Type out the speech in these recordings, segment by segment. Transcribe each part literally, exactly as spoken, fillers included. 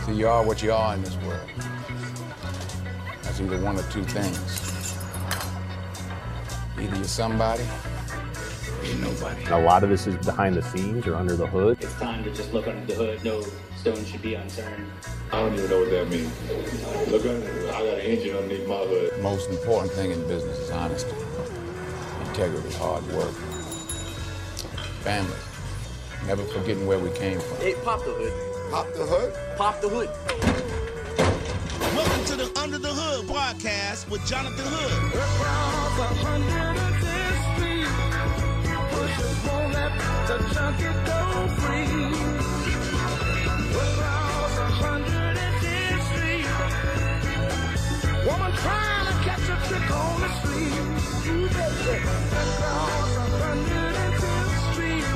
So you are what you are in this world. That's either one or two things. Either you're somebody, or you're nobody. A lot of this is behind the scenes or under the hood. It's time to just look under the hood. No stone should be unturned. I don't even know what that means. Look under the hood. I got an engine underneath my hood. The most important thing in business is honesty, integrity, hard work, family. Never forgetting where we came from. Hey, pop the hood. Pop the hood? Pop the hood. Welcome to the Under the Hood podcast with Jonathan Hood. Across one hundred tenth Street, pushers won't let the junkie go free. Across one hundred tenth Street, woman trying to catch a trick on the street. You bet it. Across one hundred tenth Street,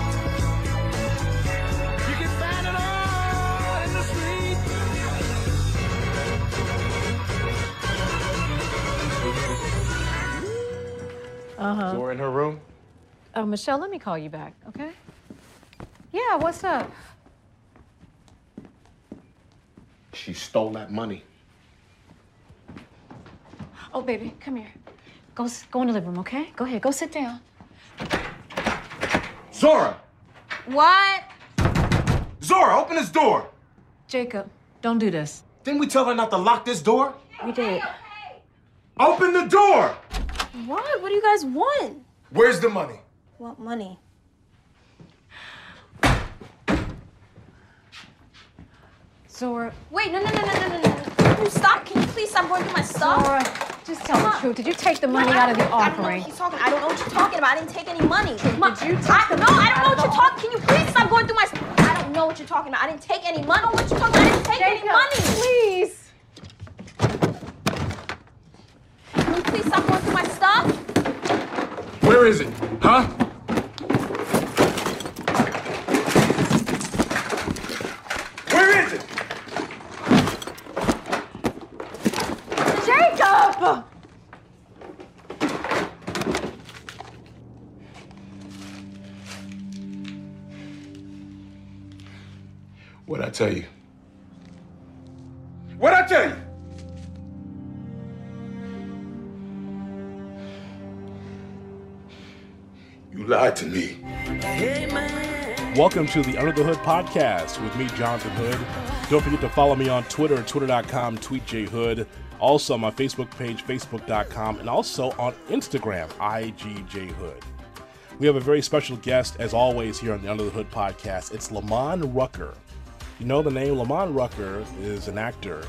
you can find it all in the street. Uh-huh. Zora in her room? Oh, Michelle, let me call you back, okay? Yeah, what's up? She stole that money. Oh, baby, come here. Go, s- go in the living room, okay? Go ahead, go sit down. Zora! What? Zora, open this door! Jacob, don't do this. Didn't we tell her not to lock this door? We did. Open the door! What? What do you guys want? Where's the money? Want money? Zora, Wait, no, no, no, no, no, no, no. Can you stop? Can you please stop going through my stuff? Zora, just tell the truth. Did you take the money out of the I don't know offering? what he's talking. I don't know what you're talking about. I didn't take any money. Did Ma- you take I, the no, money I don't out know of what you're the talking. Can you please stop going through my stuff? I don't know what you're talking about. I didn't take any money. I don't know what you're talking about. I didn't take Jacob, any money. please. Can you please stop going through my stuff? Where is it? Huh? Where is it? Jacob! What'd I tell you? What'd I tell you? You lied to me. Welcome to the Under the Hood podcast with me, Jonathan Hood. Don't forget to follow me on Twitter at twitter dot com, tweet J Hood. Also on my Facebook page, facebook dot com, and also on Instagram, I G J Hood. We have a very special guest, as always, here on the Under the Hood podcast. It's Lamon Rucker. You know the name? Lamon Rucker is an actor.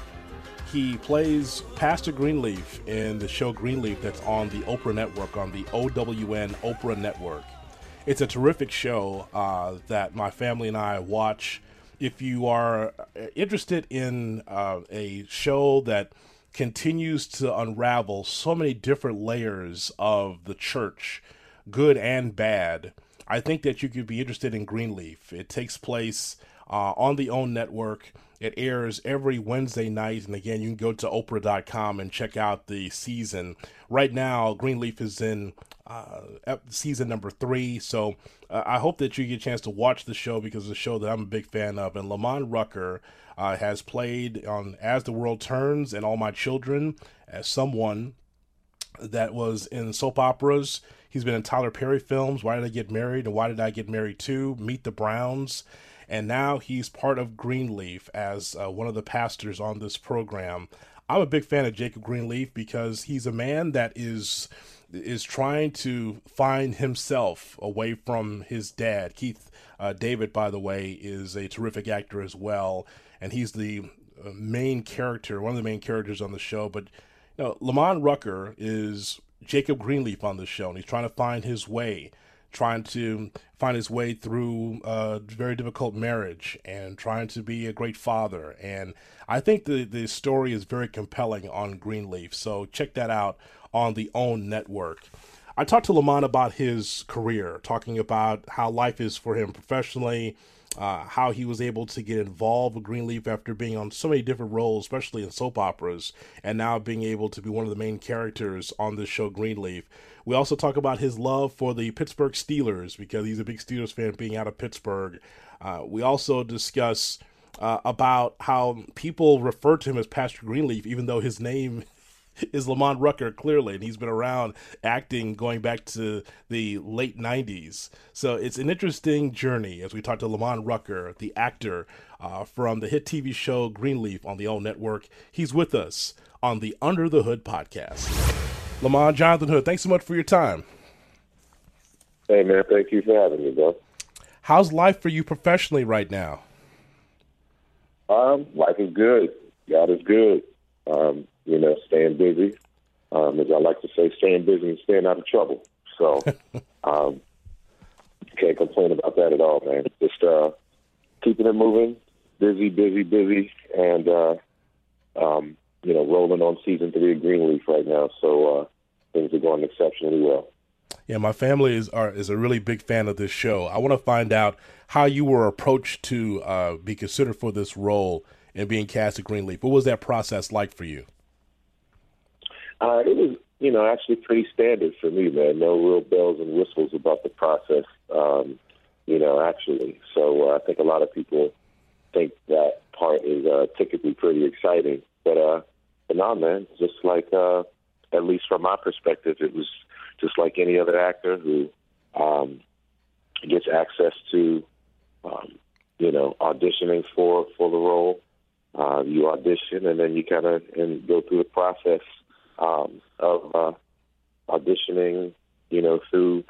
He plays Pastor Greenleaf in the show Greenleaf that's on the Oprah Network, on the O W N Oprah Network. It's a terrific show uh, that my family and I watch. If you are interested in uh, a show that continues to unravel so many different layers of the church, good and bad, I think that you could be interested in Greenleaf. It takes place uh, on the OWN network. It airs every Wednesday night, and again, you can go to oprah dot com and check out the season. Right now, Greenleaf is in uh, season number three, so uh, I hope that you get a chance to watch the show because it's a show that I'm a big fan of. And Lamon Rucker uh, has played on As the World Turns and All My Children as someone that was in soap operas. He's been in Tyler Perry films, Why Did I Get Married and Why Did I Get Married Too, Meet the Browns. And now he's part of Greenleaf as uh, one of the pastors on this program. I'm a big fan of Jacob Greenleaf because he's a man that is is trying to find himself away from his dad. Keith uh, David, by the way, is a terrific actor as well, and he's the uh, main character, one of the main characters on the show. But you know, Lamon Rucker is Jacob Greenleaf on the show, and he's trying to find his way. trying to find his way through a very difficult marriage and trying to be a great father. And I think the, the story is very compelling on Greenleaf. So check that out on the OWN network. I talked to Lamon about his career, talking about how life is for him professionally, uh, how he was able to get involved with Greenleaf after being on so many different roles, especially in soap operas, and now being able to be one of the main characters on this show, Greenleaf. We also talk about his love for the Pittsburgh Steelers, because he's a big Steelers fan being out of Pittsburgh. Uh, we also discuss uh, about how people refer to him as Pastor Greenleaf, even though his name is Lamont Rucker, clearly, and he's been around acting going back to the late nineties. So it's an interesting journey as we talk to Lamont Rucker, the actor uh, from the hit T V show Greenleaf on the O Network. He's with us on the Under the Hood podcast. Lamont, Jonathan Hood, thanks so much for your time. Hey, man, thank you for having me, bro. How's life for you professionally right now? Um, life is good. God is good. Um, you know, staying busy. Um, as I like to say, staying busy and staying out of trouble. So, um, can't complain about that at all, man. Just uh, keeping it moving, busy, busy, busy, and, uh, um, you know, rolling on season three of Greenleaf right now. So uh, things are going exceptionally well. Yeah, my family is are, is a really big fan of this show. I want to find out how you were approached to uh, be considered for this role and being cast at Greenleaf. What was that process like for you? Uh, it was, you know, actually pretty standard for me, man. No real bells and whistles about the process, um, you know, actually. So uh, I think a lot of people think that part is uh, typically pretty exciting. But, uh, but no, man, just like, uh, at least from my perspective, it was just like any other actor who um, gets access to, um, you know, auditioning for, for the role. Uh, you audition, and then you kind of and go through the process um, of uh, auditioning, you know, through,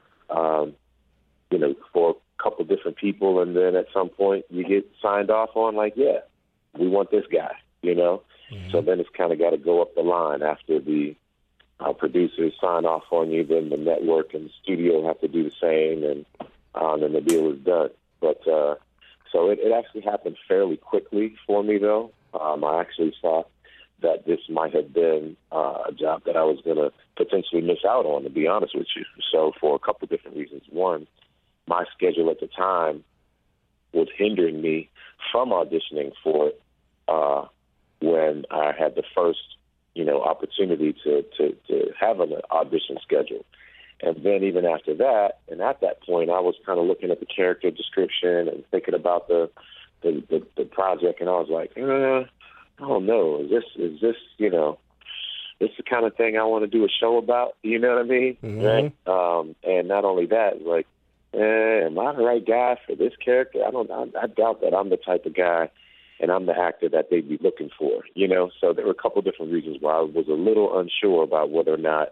um, you know, for a couple different people, and then at some point you get signed off on, like, yeah, we want this guy, you know. Mm-hmm. So then it's kind of got to go up the line after the uh, producers sign off on you, then the network and the studio have to do the same, and um, then the deal is done. But uh, so it, it actually happened fairly quickly for me, though. Um, I actually thought that this might have been uh, a job that I was going to potentially miss out on, to be honest with you. So for a couple different reasons. One, my schedule at the time was hindering me from auditioning for it uh, when I had the first, you know, opportunity to, to, to have an audition schedule. And then even after that, and at that point, I was kind of looking at the character description and thinking about the the, the, the project, and I was like, uh, I don't know, is this, is this, you know, this the kind of thing I want to do a show about, you know what I mean? Mm-hmm. Right? Um, and not only that, like, eh, am I the right guy for this character? I don't, I, I doubt that I'm the type of guy, and I'm the actor that they'd be looking for, you know? So there were a couple different reasons why I was a little unsure about whether or not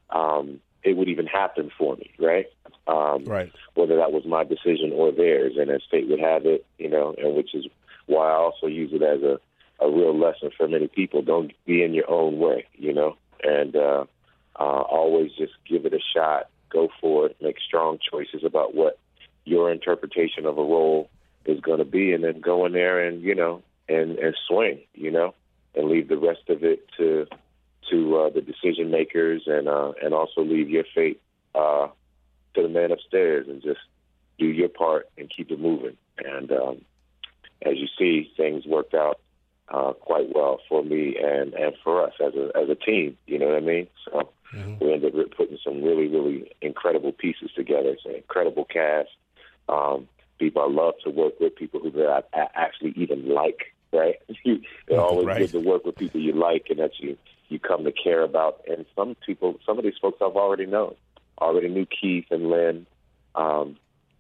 um, it would even happen for me, right? Um, right. Whether that was my decision or theirs, and as fate would have it, you know, and which is why I also use it as a, a real lesson for many people. Don't be in your own way, you know, and uh, uh, always just give it a shot, go for it, make strong choices about what your interpretation of a role is going to be, and then go in there and, you know, and, and swing, you know, and leave the rest of it to to uh, the decision makers, and uh, and also leave your fate uh, to the man upstairs, and just do your part and keep it moving. And um, as you see, things worked out uh, quite well for me and, and for us as a as a team. You know what I mean? So mm-hmm. we ended up putting some really, really incredible pieces together. It's an incredible cast. Um, people I love to work with, people who that I, I actually even like. Right? It's always right. good to work with people you like and that you. you come to care about. And some people, some of these folks I've already known, already knew Keith and Lynn. Um,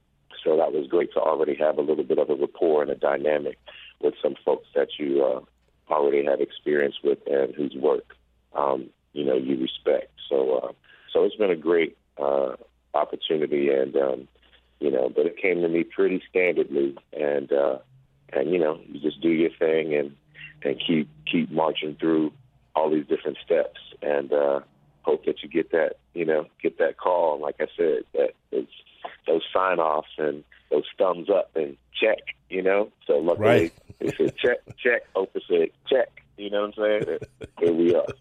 so that was great to already have a little bit of a rapport and a dynamic with some folks that you uh, already have experience with and whose work, um, you know, you respect. So, uh, so it's been a great uh, opportunity, and, um, you know, but it came to me pretty standardly, and, uh, and, you know, you just do your thing and, and keep, keep marching through all these different steps, and uh, hope that you get that, you know, get that call. And like I said, that it's those sign-offs and those thumbs up and check, you know. So luckily, right. they said check, check. Oprah said check. You know what I'm saying? Here we are.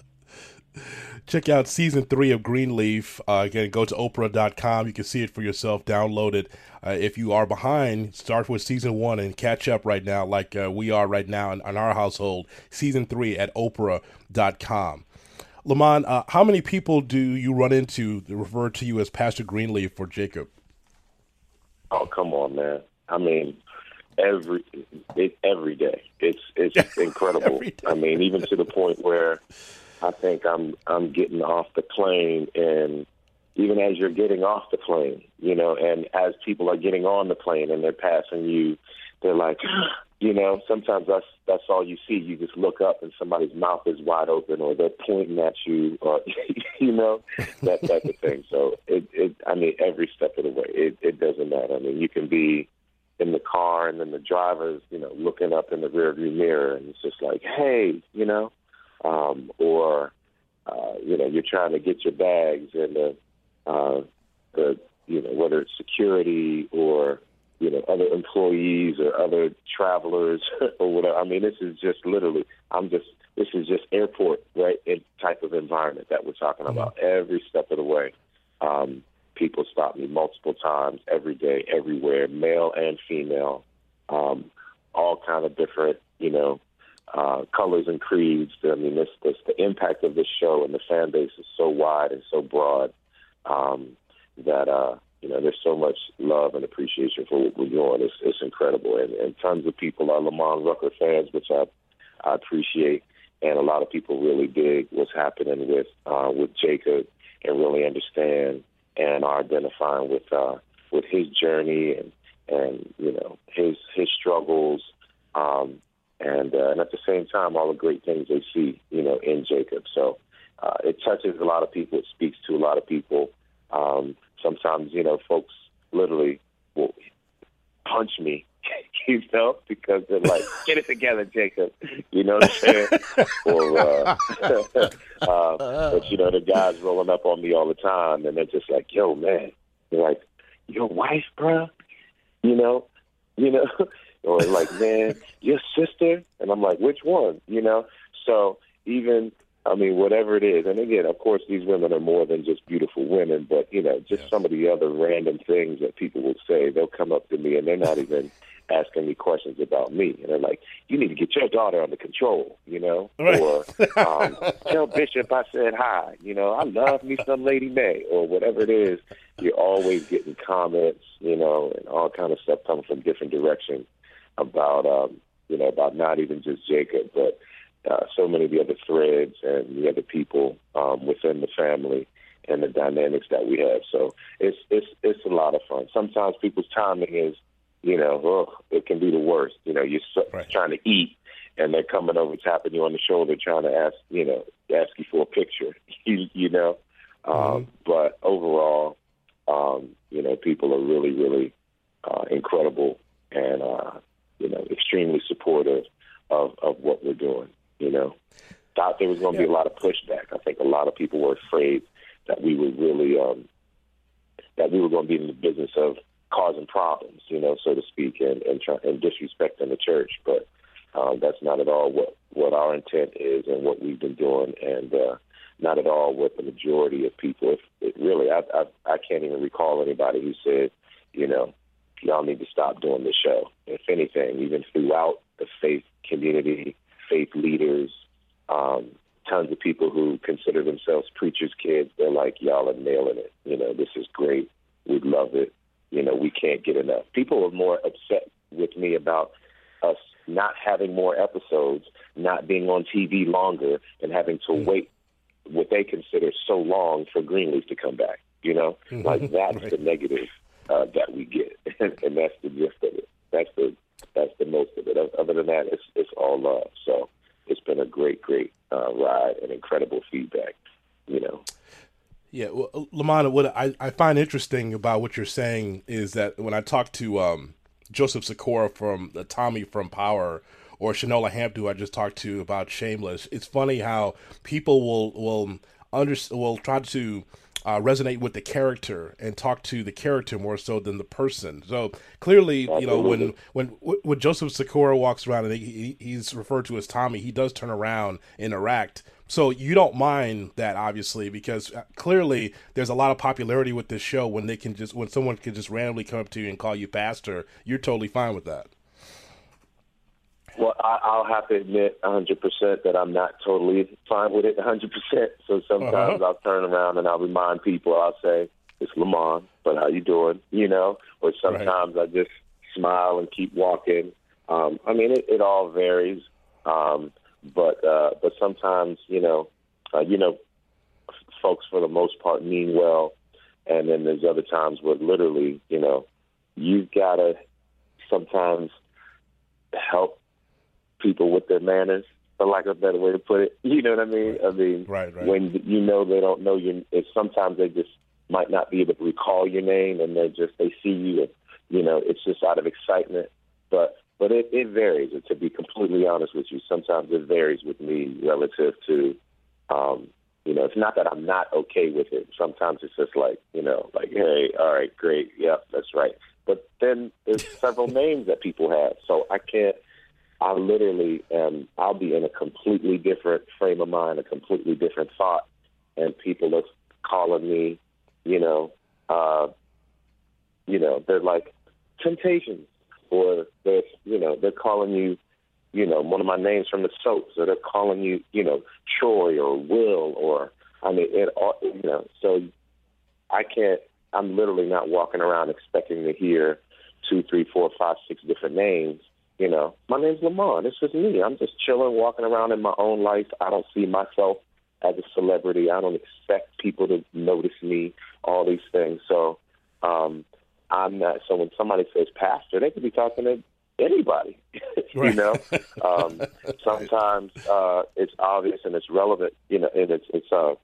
Check out season three of Greenleaf. Uh, again, go to Oprah dot com. You can see it for yourself. Download it. Uh, if you are behind, start with season one and catch up right now, like uh, we are right now in, in our household. Season three at Oprah dot com. Lamont, uh, how many people do you run into that refer to you as Pastor Greenleaf or Jacob? Oh, come on, man. I mean, every it, every day. It's it's incredible. I mean, even to the point where I think I'm I'm getting off the plane, and even as you're getting off the plane, you know, and as people are getting on the plane and they're passing you, they're like, you know, sometimes that's that's all you see. You just look up and somebody's mouth is wide open, or they're pointing at you, or you know, that type of thing. So it, it I mean, every step of the way, it, it doesn't matter. I mean, you can be in the car and then the driver's, you know, looking up in the rearview mirror, and it's just like, hey, you know, um, or uh, you know, you're trying to get your bags, and the uh, the you know, whether it's security or you know, other employees or other travelers or whatever. I mean, this is just literally, I'm just, this is just airport, right, type of environment that we're talking about every step of the way. Um, people stop me multiple times every day, everywhere, male and female, um, all kind of different, you know, uh, colors and creeds. I mean, this, this, the impact of this show and the fan base is so wide and so broad um, that, uh, you know, there's so much love and appreciation for what we're doing. It's, it's incredible. And, and tons of people are Lamont Rucker fans, which I, I appreciate. And a lot of people really dig what's happening with uh, with Jacob and really understand and are identifying with uh, with his journey and, and you know, his his struggles. Um, and, uh, and at the same time, all the great things they see, you know, in Jacob. So uh, it touches a lot of people. It speaks to a lot of people. Um, sometimes, you know, folks literally will punch me, you know, because they're like, get it together, Jacob. You know what I'm saying? or, uh, uh, but, you know, the guys rolling up on me all the time, and they're just like, yo, man. They're like, your wife, bruh? You know? You know? Or like, man, your sister? And I'm like, which one? You know? So even... I mean, whatever it is. And again, of course, these women are more than just beautiful women, but, you know, just yeah. some of the other random things that people will say, they'll come up to me and they're not even asking me questions about me. And they're like, you need to get your daughter under control, you know, right. or um, tell Bishop I said hi, you know, I love me some Lady May, or whatever it is. You're always getting comments, you know, and all kind of stuff coming from different directions about, um, you know, about not even just Jacob, but Uh, so many of the other threads and the other people um, within the family and the dynamics that we have. So it's it's it's a lot of fun. Sometimes people's timing is, you know, oh, it can be the worst. You know, you're so, right. trying to eat, and they're coming over, tapping you on the shoulder, trying to ask, you know, ask you for a picture. you, you know, um, mm-hmm. but overall, um, you know, people are really, really uh, incredible and uh, you know, extremely supportive of, of what we're doing. You know, thought there was going to yeah. be a lot of pushback. I think a lot of people were afraid that we would really, um, that we were going to be in the business of causing problems, you know, so to speak, and and, try, and disrespecting the church. But um, that's not at all what, what our intent is and what we've been doing, and uh, not at all what the majority of people. If it really, I, I I can't even recall anybody who said, you know, y'all need to stop doing this show. If anything, even throughout the faith community, faith leaders, um, tons of people who consider themselves preachers' kids, they're like, y'all are nailing it. You know, this is great. We love it. You know, we can't get enough. People are more upset with me about us not having more episodes, not being on T V longer, and having to mm-hmm. wait what they consider so long for Greenleaf to come back. You know, mm-hmm. like that's right. the negative uh, that we get, and that's the gist of it. That's the That's the most of it. Other than that, it's it's all love. So it's been a great, great uh, ride and incredible feedback, you know. Yeah, well, Lamont, what I, I find interesting about what you're saying is that when I talk to um, Joseph Sikora from uh, Tommy from Power, or Shanola Hampton, who I just talked to about Shameless, it's funny how people will will under, will try to Uh, resonate with the character and talk to the character more so than the person. So clearly, you know, when when when Joseph Sikora walks around and he, he's referred to as Tommy, he does turn around and interact. So you don't mind that, obviously, because clearly there's a lot of popularity with this show when they can just when someone can just randomly come up to you and call you pastor. You're totally fine with that. Well, I, I'll have to admit one hundred percent that I'm not totally fine with it one hundred percent. So sometimes uh-huh. I'll turn around and I'll remind people, I'll say, it's Lamont, but how you doing? You know, or sometimes right. I just smile and keep walking. Um, I mean, it, it all varies, um, but uh, but sometimes, you know, uh, you know, f- folks for the most part mean well, and then there's other times where literally, you know, you've got to sometimes help people with their manners, for lack of a better way to put it. You know what I mean? I mean, right, right. when you know they don't know you, it's sometimes they just might not be able to recall your name, and they just they see you, and you know, it's just out of excitement. But but it, it varies. And to be completely honest with you, sometimes it varies with me relative to, um, you know, it's not that I'm not okay with it. Sometimes it's just like, you know, like, hey, all right, great, yep, that's right. But then there's several names that people have, so I can't. I literally am. I'll be in a completely different frame of mind, a completely different thought, and people are calling me, you know, uh, you know, they're like Temptations, or they're, you know, they're calling you, you know, one of my names from the soaps, or they're calling you, you know, Troy or Will, or I mean, it, you know, so I can't. I'm literally not walking around expecting to hear two, three, four, five, six different names. You know, my name's Lamont. It's just me. I'm just chilling, walking around in my own life. I don't see myself as a celebrity. I don't expect people to notice me, all these things. So um, I'm not. So when somebody says pastor, they could be talking to anybody, you Right. know. um, sometimes uh, it's obvious and it's relevant, you know, and it's, it's uh,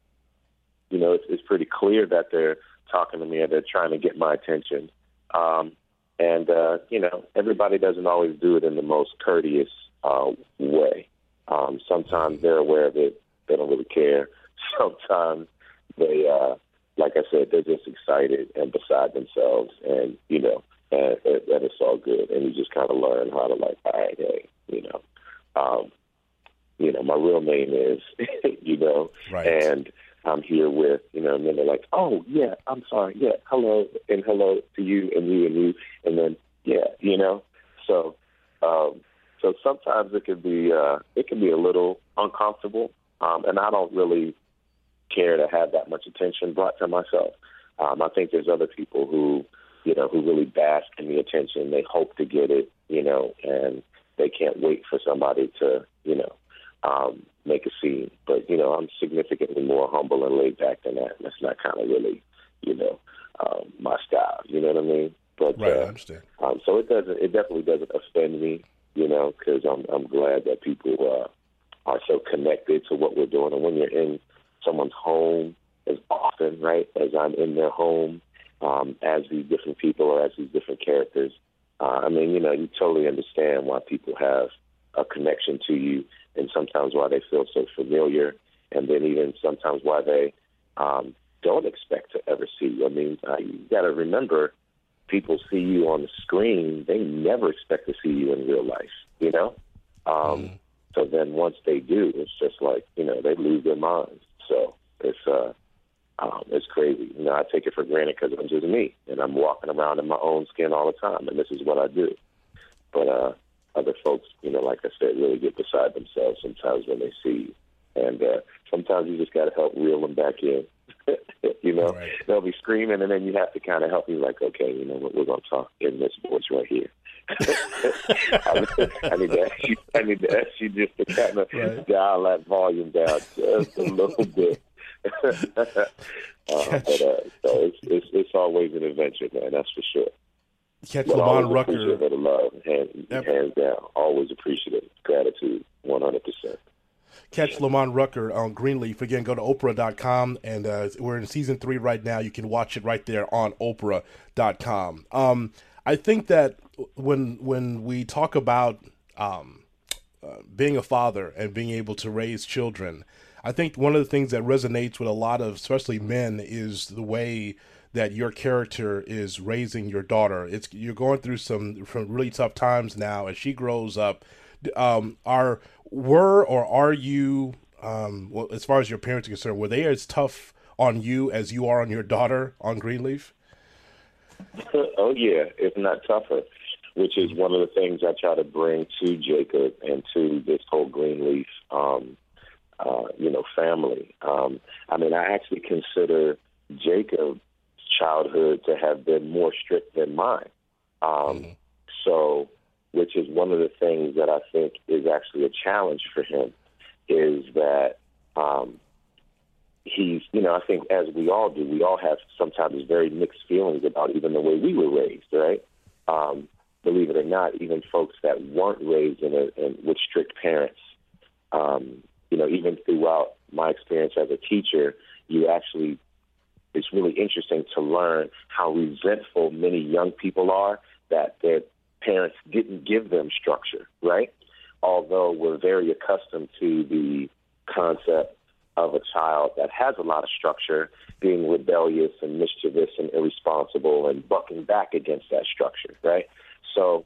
you know, it's, it's pretty clear that they're talking to me and they're trying to get my attention. Um, And, uh, you know, everybody doesn't always do it in the most courteous uh, way. Um, sometimes they're aware of it. They don't really care. Sometimes they, uh, like I said, they're just excited and beside themselves. And, you know, and, and it's all good. And you just kind of learn how to, like, all right, hey, you know, um, you know, my real name is, you know, right. and I'm here with, you know, and then they're like, oh, yeah, I'm sorry, yeah, hello, and hello to you and you and you, and then, yeah, you know. So um, so sometimes it can be uh, it can be a little uncomfortable, um, and I don't really care to have that much attention brought to myself. Um, I think there's other people who, you know, who really bask in the attention. They hope to get it, you know, and they can't wait for somebody to, you know, um, make a scene. But, you know, I'm significantly more humble and laid back than that. And that's not kind of really, you know, um, my style. You know what I mean? But, right, uh, I understand. Um, so it doesn't, it definitely doesn't offend me, you know, because I'm, I'm glad that people uh, are so connected to what we're doing. And when you're in someone's home as often, right, as I'm in their home, um, as these different people or as these different characters, uh, I mean, you know, you totally understand why people have a connection to you, and sometimes why they feel so familiar, and then even sometimes why they um, don't expect to ever see you. I mean, uh, you got to remember, people see you on the screen, they never expect to see you in real life, you know? Um, mm. So then once they do, it's just like, you know, they lose their minds. So it's uh, um, it's crazy. You know, I take it for granted because I'm just me, and I'm walking around in my own skin all the time, and this is what I do. But uh, other folks, you know, like I said, really get beside themselves sometimes when they see you. And uh, sometimes you just got to help reel them back in. You know, right. They'll be screaming, and then you have to kind of help me, like, okay, you know what, we're going to talk in this voice right here. I, I need to ask you. I need to ask you just to kind of right. dial that volume down just a little bit. uh, but uh, so it's, it's it's always an adventure, man. That's for sure. Catch but Lamont Rucker. Appreciate the love, hands, yep. hands down. Always appreciate gratitude, one hundred percent. Catch Lamont Rucker on Greenleaf. Again, go to Oprah dot com, and uh, we're in season three right now. You can watch it right there on Oprah dot com. Um, I think that when when we talk about um, uh, being a father and being able to raise children, I think one of the things that resonates with a lot of, especially men, is the way that your character is raising your daughter. It's you're going through some, some really tough times now as she grows up. Um, are were or are you, um, well, as far as your parents are concerned, were they as tough on you as you are on your daughter on Greenleaf? Oh yeah, if not tougher. Which is one of the things I try to bring to Jacob and to this whole Greenleaf, um, uh, you know, family. Um, I mean, I actually consider Jacob's childhood to have been more strict than mine. Um, mm-hmm. one of the things that I think is actually a challenge for him is that um, he's, you know, I think as we all do, we all have sometimes very mixed feelings about even the way we were raised, right? Um, believe it or not, even folks that weren't raised in, a, in with strict parents, um, you know, even throughout my experience as a teacher, you actually, it's really interesting to learn how resentful many young people are that their parents didn't give them structure, right? Although we're very accustomed to the concept of a child that has a lot of structure being rebellious and mischievous and irresponsible and bucking back against that structure, right? So,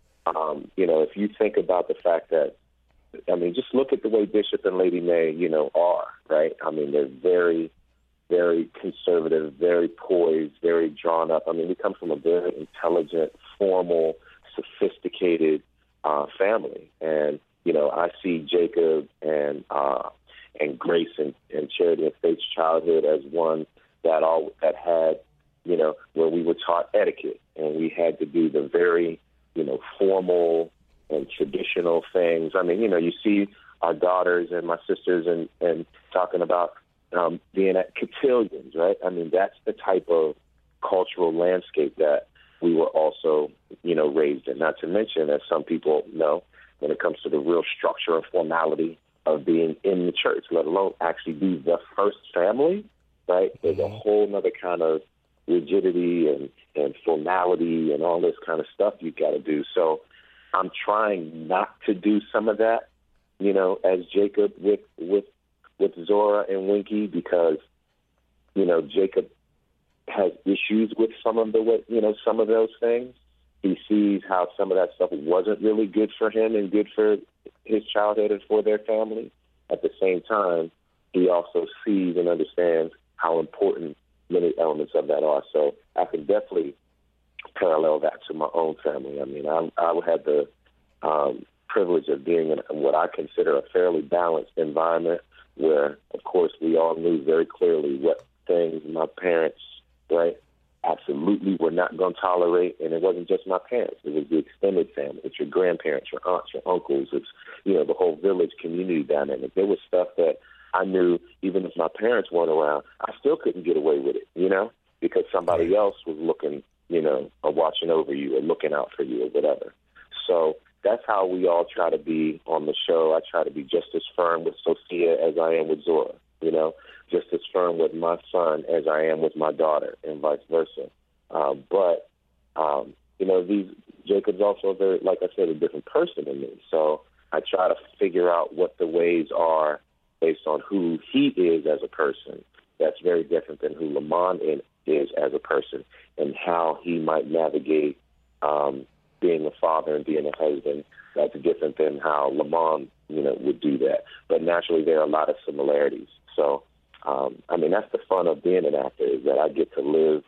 um, you know, if you think about the fact that, I mean, just look at the way Bishop and Lady Mae, you know, are, right? I mean, they're very, very conservative, very poised, very drawn up. I mean, we come from a very intelligent, formal, sophisticated uh, family. And, you know, I see Jacob and uh, and Grace and, and Charity and Faith's childhood as one that all that had, you know, where we were taught etiquette and we had to do the very, you know, formal and traditional things. I mean, you know, you see our daughters and my sisters and, and talking about um, being at cotillions, right? I mean, that's the type of cultural landscape that we were also, you know, raised in. Not to mention, as some people know, when it comes to the real structure and formality of being in the church, let alone actually be the first family, right? Mm-hmm. There's a whole other kind of rigidity and, and formality and all this kind of stuff you've got to do. So I'm trying not to do some of that, you know, as Jacob with with with Zora and Winky, because, you know, Jacob has issues with some of the, you know, some of those things. He sees how some of that stuff wasn't really good for him and good for his childhood and for their family. At the same time, he also sees and understands how important many elements of that are. So I can definitely parallel that to my own family. I mean, I, I had the um, privilege of being in what I consider a fairly balanced environment where, of course, we all knew very clearly what things my parents, right, absolutely were not going to tolerate. And it wasn't just my parents. It was the extended family. It's your grandparents, your aunts, your uncles. It's, you know, the whole village community dynamic. There was stuff that I knew even if my parents weren't around, I still couldn't get away with it, you know, because somebody else was looking, you know, or watching over you or looking out for you or whatever. So that's how we all try to be on the show. I try to be just as firm with Sophia as I am with Zora, you know, just as firm with my son as I am with my daughter and vice versa. Um, but, um, you know, these Jacob's also, a very, like I said, a different person than me. So I try to figure out what the ways are based on who he is as a person. That's very different than who Lamont is as a person and how he might navigate um, being a father and being a husband. That's different than how Lamont, you know, would do that. But naturally, there are a lot of similarities. So, um, I mean, that's the fun of being an actor, is that I get to live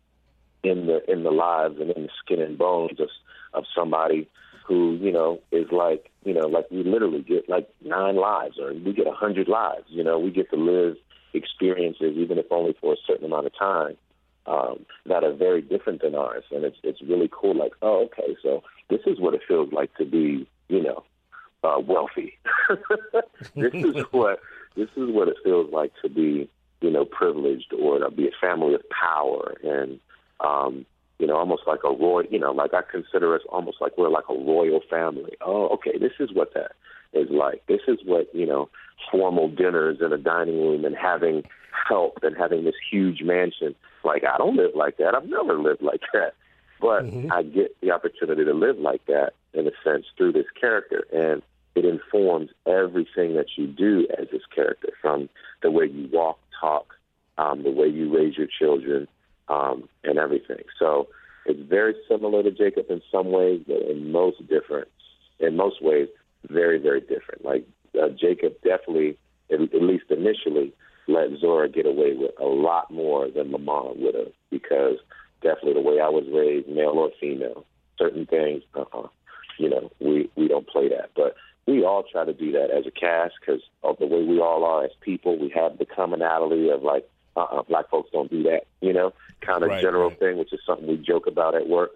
in the in the lives and in the skin and bones of of somebody who, you know, is like, you know, like we literally get like nine lives, or we get a hundred lives. You know, we get to live experiences, even if only for a certain amount of time, um, that are very different than ours. And it's it's really cool. Like, oh, okay, so this is what it feels like to be, you know, uh, wealthy. This is what this is what it feels like to be, you know, privileged, or to be a family of power, and um, you know, almost like a royal, you know, like I consider us almost like we're like a royal family. Oh, okay, this is what that is like. This is what, you know, formal dinners in a dining room and having help and having this huge mansion. Like, I don't live like that. I've never lived like that. But mm-hmm. I get the opportunity to live like that, in a sense, through this character. And it informs everything that you do as this character, from the way you walk, talk, um, the way you raise your children, Um, and everything. So it's very similar to Jacob in some ways, but in most different, in most ways, very, very different. Like uh, Jacob definitely, at, at least initially, let Zora get away with a lot more than Lamont would have, because definitely the way I was raised, male or female, certain things, uh-uh, you know, we, we don't play that. But we all try to do that as a cast, because of the way we all are as people. We have the commonality of like, uh-uh, black folks don't do that, you know, kind of right, general right. thing, which is something we joke about at work.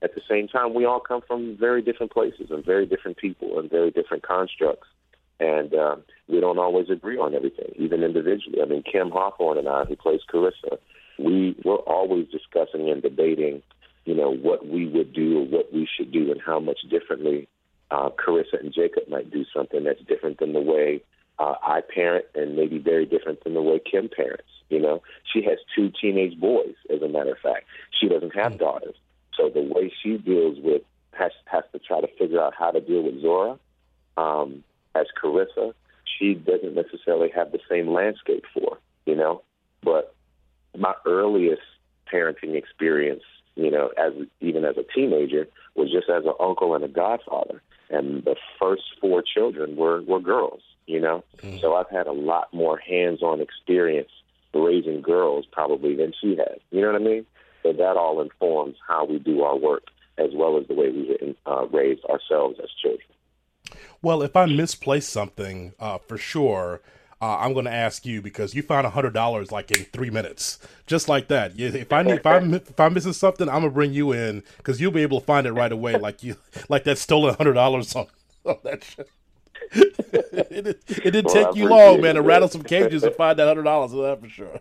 at the same time, we all come from very different places and very different people and very different constructs. And uh, we don't always agree on everything, even individually. I mean, Kim Hawthorne and I, who plays Carissa, we, we're always discussing and debating, you know, what we would do or what we should do and how much differently uh, Carissa and Jacob might do something that's different than the way uh, I parent and maybe very different than the way Kim parents. You know, she has two teenage boys, as a matter of fact. She doesn't have daughters. So the way she deals with, has, has to try to figure out how to deal with Zora, um, as Carissa, she doesn't necessarily have the same landscape for, you know. But my earliest parenting experience, you know, as even as a teenager, was just as an uncle and a godfather. And the first four children were, were girls, you know. Mm. So I've had a lot more hands-on experience raising girls probably than she has. You know what I mean? So that all informs how we do our work as well as the way we uh, raise ourselves as children. Well, if I misplaced something, uh, for sure, uh, I'm going to ask you because you found a hundred dollars like in three minutes, just like that. If I need, if I'm if I'm missing something, I'm gonna bring you in because you'll be able to find it right away, like you like that stolen hundred dollars on, on that shit. it, it, it didn't well, take you long, man, to rattle some cages and find that hundred dollars. That for sure.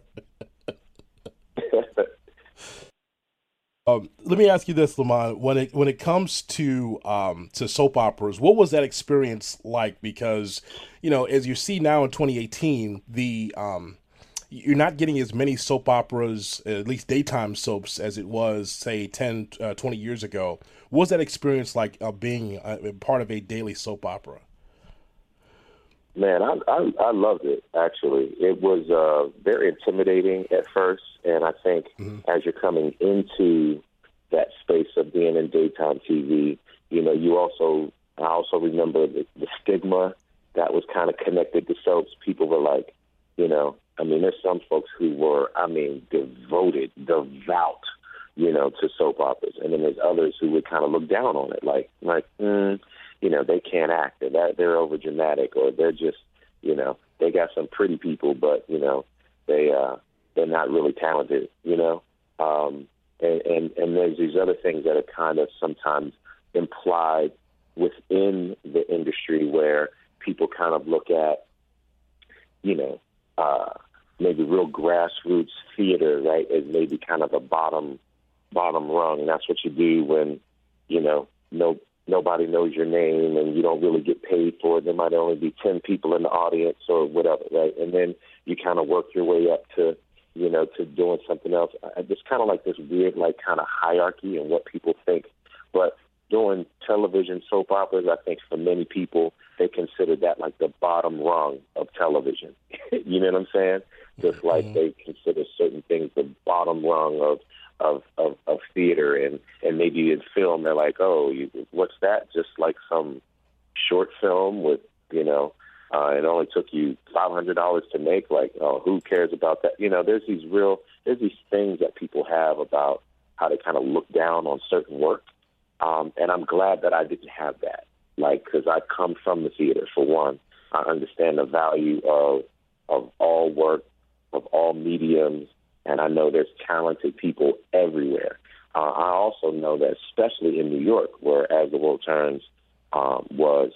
Um, let me ask you this, Lamont. When it when it comes to um, to soap operas, what was that experience like? Because, you know, as you see now in twenty eighteen, the um, you're not getting as many soap operas, at least daytime soaps, as it was, say, ten, uh, twenty years ago. What was that experience like uh, being a, part of a daily soap opera? Man, I, I I loved it, actually. It was uh, very intimidating at first, and I think mm-hmm. as you're coming into that space of being in daytime T V, you know, you also, I also remember the, the stigma that was kind of connected to soaps. People were like, you know, I mean, there's some folks who were, I mean, devoted, devout, you know, to soap operas, and then there's others who would kind of look down on it, like, like, mm, you know, they can't act, or that they're over dramatic, or they're just, you know, they got some pretty people, but you know, they uh, they're not really talented, you know. Um, and, and and there's these other things that are kind of sometimes implied within the industry where people kind of look at, you know, uh, maybe real grassroots theater, right, as maybe kind of a bottom bottom rung, and that's what you do when, you know, no. nobody knows your name and you don't really get paid for it. There might only be ten people in the audience or whatever, right? And then you kind of work your way up to, you know, to doing something else. It's kind of like this weird, like, kind of hierarchy and what people think. But doing television soap operas, I think for many people, they consider that like the bottom rung of television. You know what I'm saying? Just like mm-hmm. they consider certain things the bottom rung of Of, of, of theater, and, and maybe in film, they're like, oh, you, what's that? Just like some short film with, you know, uh, it only took you five hundred dollars to make. Like, oh, who cares about that? You know, there's these real, there's these things that people have about how they kind of look down on certain work. Um, and I'm glad that I didn't have that. Like, because I come from the theater, for one. I understand the value of of all work, of all mediums, and I know there's talented people everywhere. Uh, I also know that, especially in New York, where As the World Turns um, was,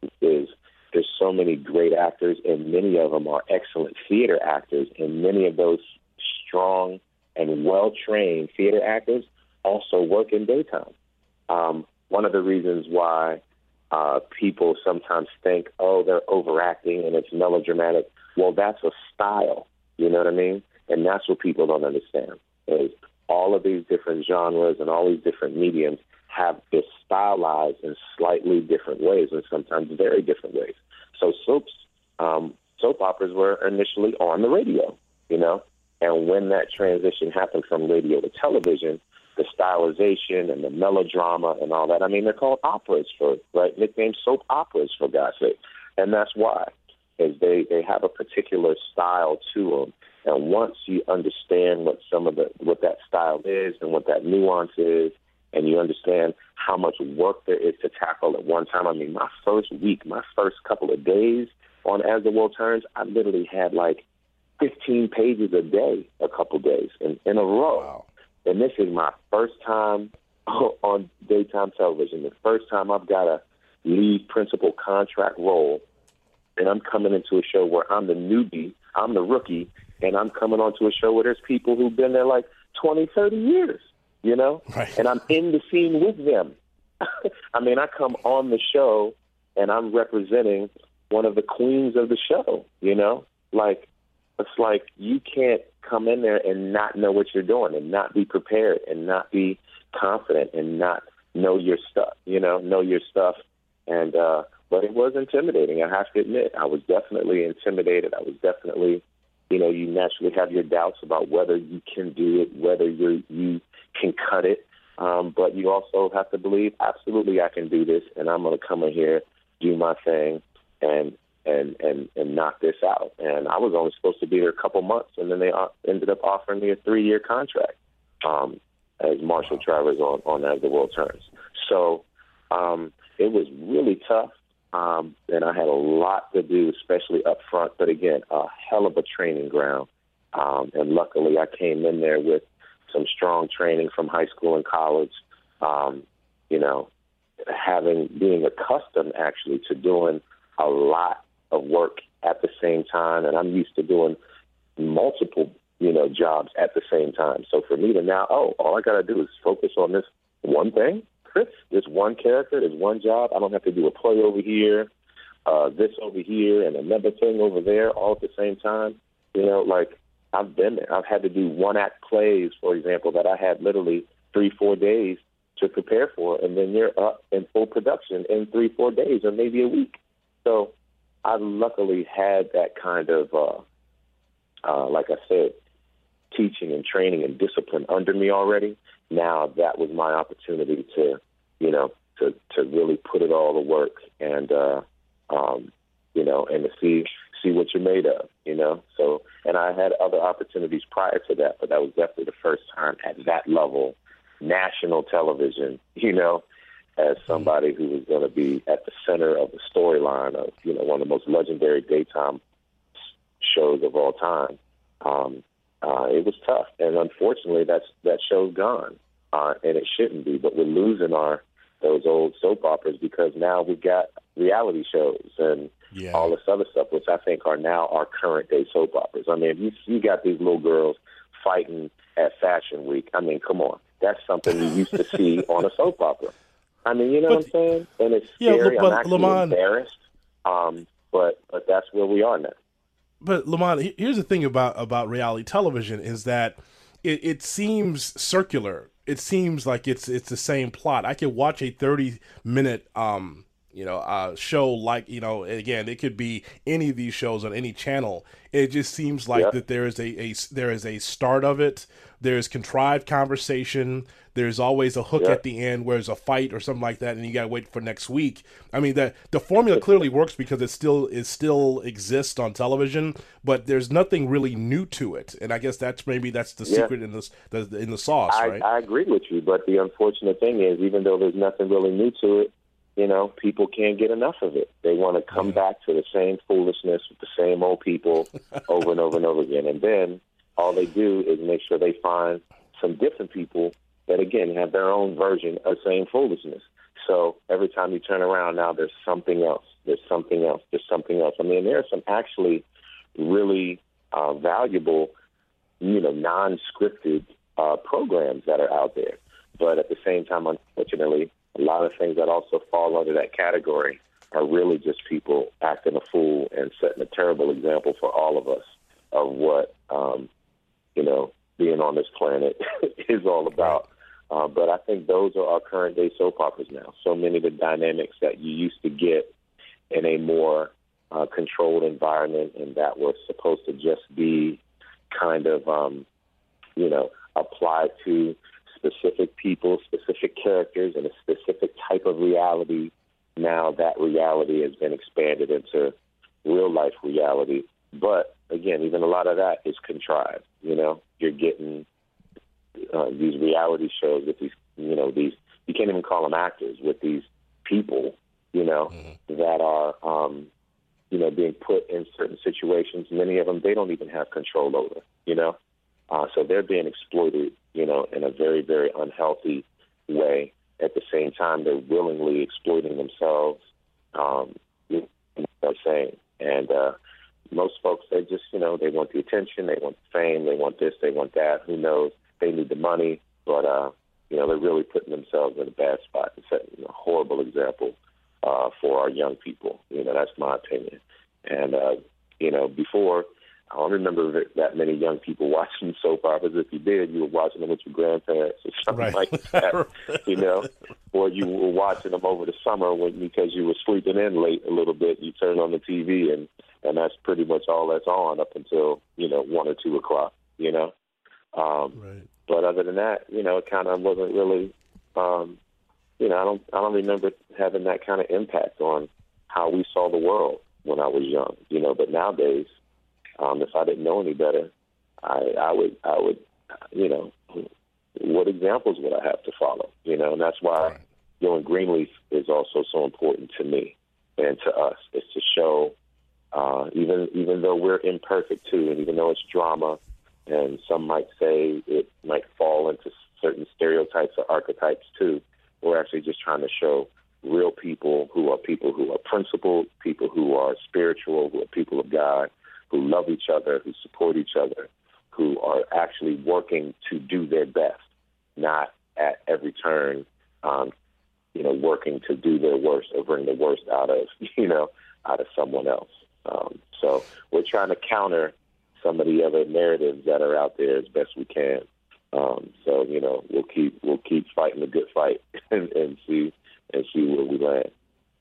is there's so many great actors, and many of them are excellent theater actors, and many of those strong and well-trained theater actors also work in daytime. Um, one of the reasons why uh, people sometimes think, oh, they're overacting and it's melodramatic, well, that's a style, you know what I mean? And that's what people don't understand, is all of these different genres and all these different mediums have this stylized in slightly different ways, and sometimes very different ways. So soaps, um, soap operas were initially on the radio, you know, and when that transition happened from radio to television, the stylization and the melodrama and all that, I mean, they're called operas for, right, nicknamed soap operas, for God's sake. And that's why, is they, they have a particular style to them. And once you understand what some of the what that style is and what that nuance is, and you understand how much work there is to tackle at one time. I mean, my first week, my first couple of days on As the World Turns, I literally had like fifteen pages a day, a couple days in, in a row. Wow. And this is my first time on daytime television. The first time I've got a lead principal contract role, and I'm coming into a show where I'm the newbie, I'm the rookie, and I'm coming onto a show where there's people who've been there like twenty, thirty years, you know? Right. And I'm in the scene with them. I mean, I come on the show, and I'm representing one of the queens of the show, you know? Like, it's like you can't come in there and not know what you're doing and not be prepared and not be confident and not know your stuff, you know, know your stuff. And, uh, but it was intimidating, I have to admit. I was definitely intimidated. I was definitely, you know, you naturally have your doubts about whether you can do it, whether you you can cut it. Um, but you also have to believe, absolutely, I can do this, and I'm going to come in here, do my thing, and and and and knock this out. And I was only supposed to be there a couple months, and then they uh, ended up offering me a three-year contract um, as Marshall Travers on, on As the World Turns. So um, it was really tough, um, and I had a lot to do, especially up front. But again, a hell of a training ground. Um, and luckily, I came in there with some strong training from high school and college. Um, you know, having being accustomed actually to doing a lot of work at the same time, and I'm used to doing multiple, you know, jobs at the same time. So for me to now, oh, all I got to do is focus on this one thing, this one character, this one job. I don't have to do a play over here, uh, this over here, and another thing over there all at the same time. You know, like I've been there. I've had to do one-act plays, for example, that I had literally three, four days to prepare for, and then you're up in full production in three, four days or maybe a week. So I've luckily had that kind of, uh, uh, like I said, teaching and training and discipline under me already. Now that was my opportunity to, you know, to, to really put it all to work and, uh, um, you know, and to see see what you're made of, you know. So, and I had other opportunities prior to that, but that was definitely the first time at that level, national television, you know, as somebody who was going to be at the center of the storyline of, you know, one of the most legendary daytime shows of all time. Um, uh, it was tough. And unfortunately, that's, that show's gone, uh, and it shouldn't be. But we're losing our those old soap operas because now we've got reality shows and yeah. all this other stuff, which I think are now our current-day soap operas. I mean, you, you got these little girls fighting at Fashion Week. I mean, come on. That's something we used to see on a soap opera. I mean, you know but, what I'm saying? And it's scary. Yeah, but, I'm actually Lamont, embarrassed. Um, but but that's where we are now. But, Lamont, here's the thing about, about reality television is that it, it seems circular. It seems like it's it's the same plot. I could watch a thirty-minute um, you know, uh, show like, you know, again, it could be any of these shows on any channel. It just seems like yep. that there is a, a there is a start of it. There's contrived conversation. There's always a hook yep. at the end where there's a fight or something like that, and you got to wait for next week. I mean, the the formula clearly works because it still it still exists on television, but there's nothing really new to it. And I guess that's maybe that's the yeah. secret in this the, in the sauce, I, right? I agree with you, but the unfortunate thing is, even though there's nothing really new to it, you know, people can't get enough of it. They want to come yeah. back to the same foolishness with the same old people over and over and over again. And then all they do is make sure they find some different people that, again, have their own version of the same foolishness. So every time you turn around now, there's something else. There's something else. There's something else. I mean, there are some actually really uh, valuable, you know, non-scripted uh, programs that are out there. But at the same time, unfortunately, a lot of things that also fall under that category are really just people acting a fool and setting a terrible example for all of us of what, um, you know, being on this planet is all about. Uh, but I think those are our current-day soap operas now. So many of the dynamics that you used to get in a more uh, controlled environment and that was supposed to just be kind of, um, you know, applied to specific people, specific characters, and a specific type of reality. Now that reality has been expanded into real-life reality. But, again, even a lot of that is contrived. You know, you're getting uh, these reality shows with these, you know, these, you can't even call them actors, with these people, you know, mm-hmm. that are, um, you know, being put in certain situations. Many of them they don't even have control over, you know. Uh, so they're being exploited, you know, in a very, very unhealthy way. At the same time, they're willingly exploiting themselves. Um, you know what I'm saying? And uh, most folks, they just, you know, they want the attention, they want the fame, they want this, they want that. Who knows? They need the money, but uh, you know, they're really putting themselves in a bad spot and setting a horrible example uh, for our young people. You know, that's my opinion. And uh, you know, before, I don't remember that many young people watching soap operas. If you did, you were watching them with your grandparents or something right. like that, you know, or you were watching them over the summer when, because you were sleeping in late a little bit. You turn on the T V, and, and that's pretty much all that's on up until, you know, one or two o'clock, you know. Um, right. But other than that, you know, it kind of wasn't really, um, you know, I don't, I don't remember having that kind of impact on how we saw the world when I was young, you know. But nowadays, Um, if I didn't know any better, I, I would, I would, you know, what examples would I have to follow? You know, and that's why right. Going Greenleaf is also so important to me and to us. Is to show, uh, even even though we're imperfect too, and even though it's drama, and some might say it might fall into certain stereotypes or archetypes too, we're actually just trying to show real people who are people who are principled, people who are spiritual, who are people of God, who love each other, who support each other, who are actually working to do their best, not at every turn, um, you know, working to do their worst or bring the worst out of, you know, out of someone else. Um, so we're trying to counter some of the other narratives that are out there as best we can. Um, so, you know, we'll keep we'll keep fighting the good fight and, and see and see where we land.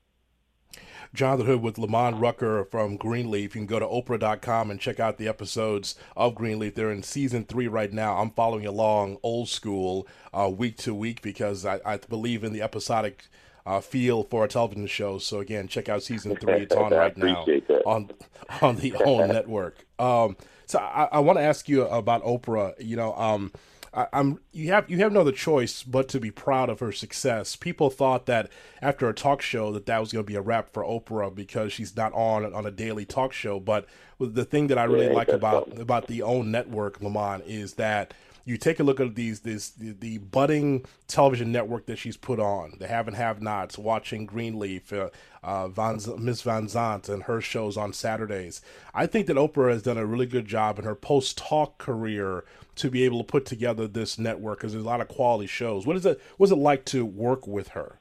Jonathan Hood with Lamont Rucker from Greenleaf. You can go to Oprah dot com and check out the episodes of Greenleaf. They're in season three right now. I'm following along old school, uh, week to week, because I, I believe in the episodic uh, feel for a television show. So again, check out season three. It's on right now on on the OWN network. Um, so I, I want to ask you about Oprah. You know, um, I, I'm you have you have no other choice but to be proud of her success. People thought that after a talk show that that was going to be a wrap for Oprah because she's not on on a daily talk show. But the thing that I really yeah, like about fun. about the OWN network, Lamont, is that you take a look at these this the, the budding television network that she's put on, the Have and Have Nots, watching Greenleaf, uh, uh, Van, Miss Van Zandt and her shows on Saturdays. I think that Oprah has done a really good job in her post-talk career to be able to put together this network, because there's a lot of quality shows. What is it? What's it like to work with her?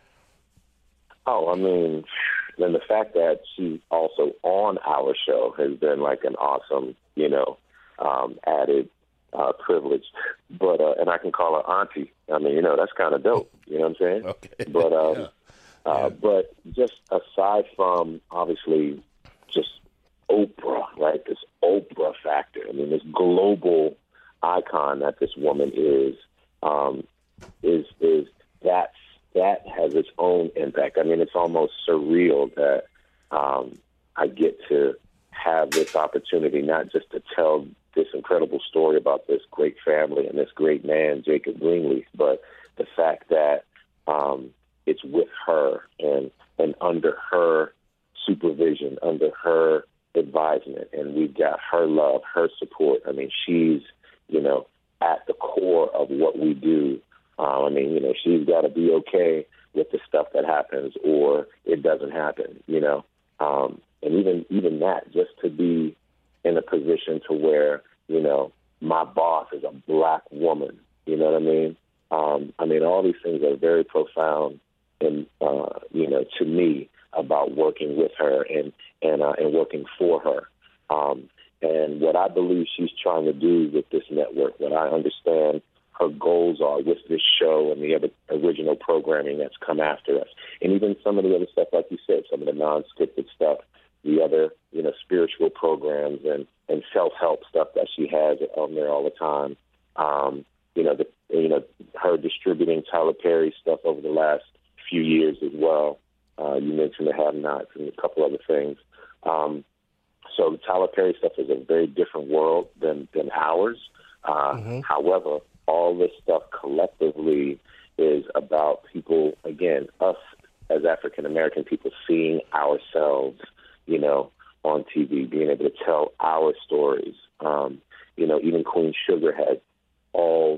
Oh, I mean, then the fact that she's also on our show has been like an awesome, you know, um, added uh, privilege. But uh, and I can call her auntie. I mean, you know, that's kind of dope. You know what I'm saying? Okay. But um, yeah. Uh, yeah. but just aside from obviously just Oprah, right? This Oprah factor. I mean, this global icon that this woman is, um, is is that's that has its own impact. I mean, it's almost surreal that um, I get to have this opportunity, not just to tell this incredible story about this great family and this great man, Jacob Greenleaf, but the fact that um, it's with her and and under her supervision, under her advisement, and we've got her love, her support. I mean, she's, you know, at the core of what we do. Uh, I mean, you know, she's got to be okay with the stuff that happens or it doesn't happen, you know. Um, and even even that, just to be in a position to where, you know, my boss is a black woman, you know what I mean? Um, I mean, all these things are very profound, and uh, you know, to me, about working with her and and uh, and working for her. Um, and what I believe she's trying to do with this network, what I understand her goals are with this show and the other original programming that's come after us, and even some of the other stuff, like you said, some of the non-scripted stuff, the other, you know, spiritual programs and, and self-help stuff that she has on there all the time. Um, you know, the, you know, her distributing Tyler Perry stuff over the last few years as well. Uh, you mentioned the Have-Nots and a couple other things. Um, so the Tyler Perry stuff is a very different world than, than ours. Uh, mm-hmm. However, all this stuff collectively is about people, again, us as African-American people seeing ourselves, you know, on T V, being able to tell our stories. Um, you know, even Queen Sugar had all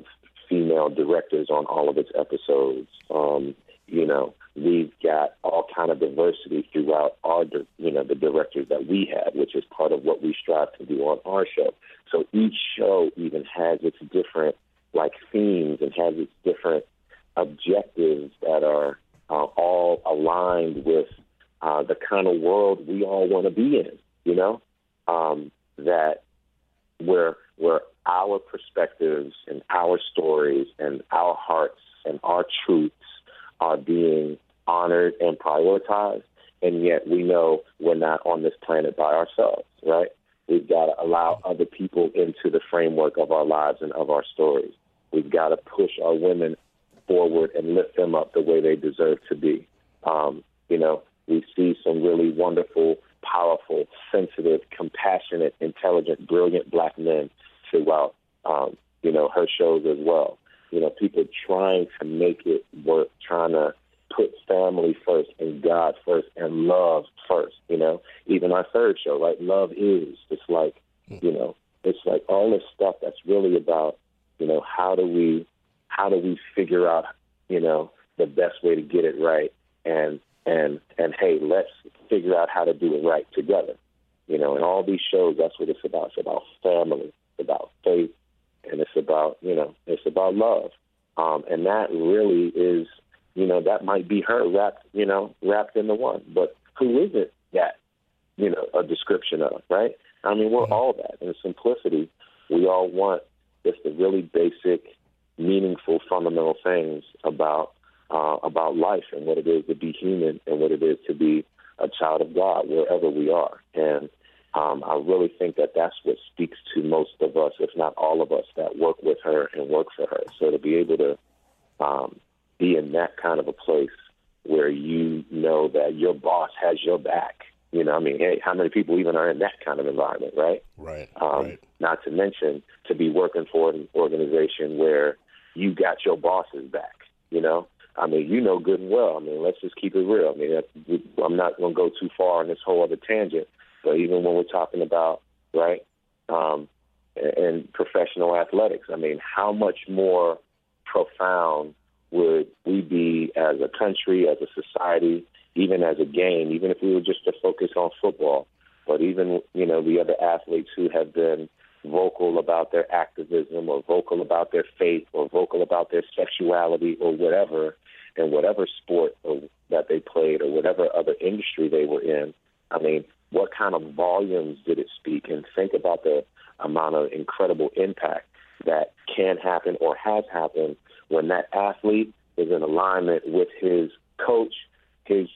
female directors on all of its episodes. Um, you know, we've got all kind of diversity throughout our, you know, the directors that we have, which is part of what we strive to do on our show. So each show even has its different, like, themes and has its different objectives that are uh, all aligned with uh, the kind of world we all want to be in, you know, um, that where where our perspectives and our stories and our hearts and our truths are being honored and prioritized, and yet we know we're not on this planet by ourselves, right? We've got to allow other people into the framework of our lives and of our stories. We've got to push our women forward and lift them up the way they deserve to be. Um, you know, we see some really wonderful, powerful, sensitive, compassionate, intelligent, brilliant black men throughout, um, you know, her shows as well. You know, people trying to make it work, trying to put family first and God first and love first, you know. Even our third show, right, Love Is. It's like, you know, it's like all this stuff that's really about, you know, how do we, how do we figure out, you know, the best way to get it right, and and and hey, let's figure out how to do it right together, you know. And all these shows, that's what it's about. It's about family, it's about faith, and it's about, you know, it's about love, um, and that really is, you know, that might be her wrapped, you know, wrapped into one. But who isn't that, you know, a description of, right? I mean, we're all that. In simplicity, we all want just the really basic, meaningful, fundamental things about uh, about life and what it is to be human and what it is to be a child of God wherever we are. And um, I really think that that's what speaks to most of us, if not all of us, that work with her and work for her. So to be able to um, be in that kind of a place where you know that your boss has your back. You know, I mean, hey, how many people even are in that kind of environment, right? Right. Um, right. Not to mention to be working for an organization where you got your boss's back, you know? I mean, you know good and well. I mean, let's just keep it real. I mean, that's, I'm not going to go too far on this whole other tangent, but even when we're talking about, right, um, and professional athletics, I mean, how much more profound would we be as a country, as a society, even as a game, even if we were just to focus on football, but even, you know, the other athletes who have been vocal about their activism or vocal about their faith or vocal about their sexuality or whatever, in whatever sport or that they played or whatever other industry they were in. I mean, what kind of volumes did it speak? And think about the amount of incredible impact that can happen or has happened when that athlete is in alignment with his coach, his,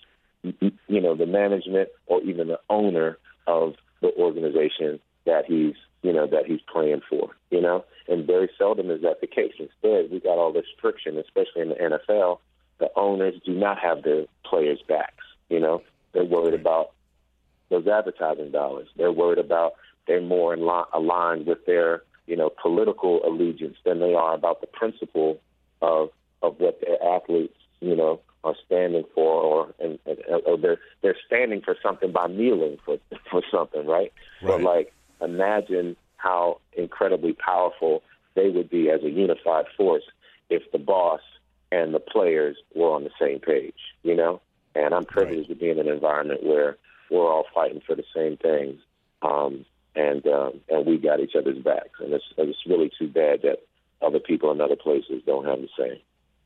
you know, the management, or even the owner of the organization that he's, you know, that he's playing for, you know. And very seldom is that the case. Instead, we got all this friction, especially in the N F L. The owners do not have their players' backs, you know. They're worried about those advertising dollars. They're worried about, they're more in li- aligned with their, you know, political allegiance than they are about the principle of of what their athletes, you know, are standing for, or and, and or they're they're standing for something by kneeling for for something, right? Right. But like, imagine how incredibly powerful they would be as a unified force if the boss and the players were on the same page, you know? And I'm privileged right. to be in an environment where we're all fighting for the same things, um, and um, and we got each other's backs. And it's, it's really too bad that other people in other places don't have the same.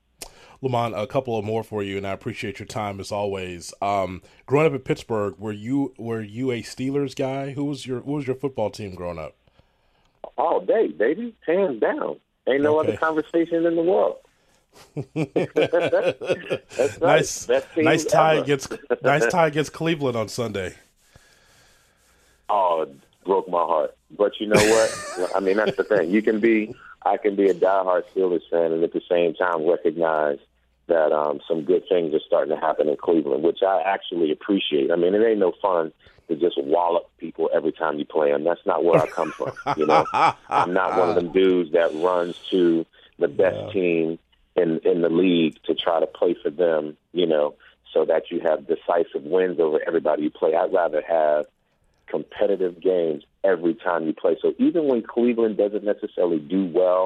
Lamont, a couple of more for you, and I appreciate your time as always. Um, growing up in Pittsburgh, were you were you a Steelers guy? Who was your who was your football team growing up? All day, baby, hands down. Ain't no okay. other conversation in the world. That's nice, nice tie ever. against nice tie against Cleveland on Sunday. Oh, it broke my heart. But you know what? I mean, that's the thing. You can be, I can be a diehard Steelers fan, and at the same time recognize that um, some good things are starting to happen in Cleveland, which I actually appreciate. I mean, it ain't no fun to just wallop people every time you play them. That's not where I come from. You know, I'm not one of them dudes that runs to the best yeah. team in in the league to try to play for them, you know, so that you have decisive wins over everybody you play. I'd rather have competitive games every time you play. So even when Cleveland doesn't necessarily do well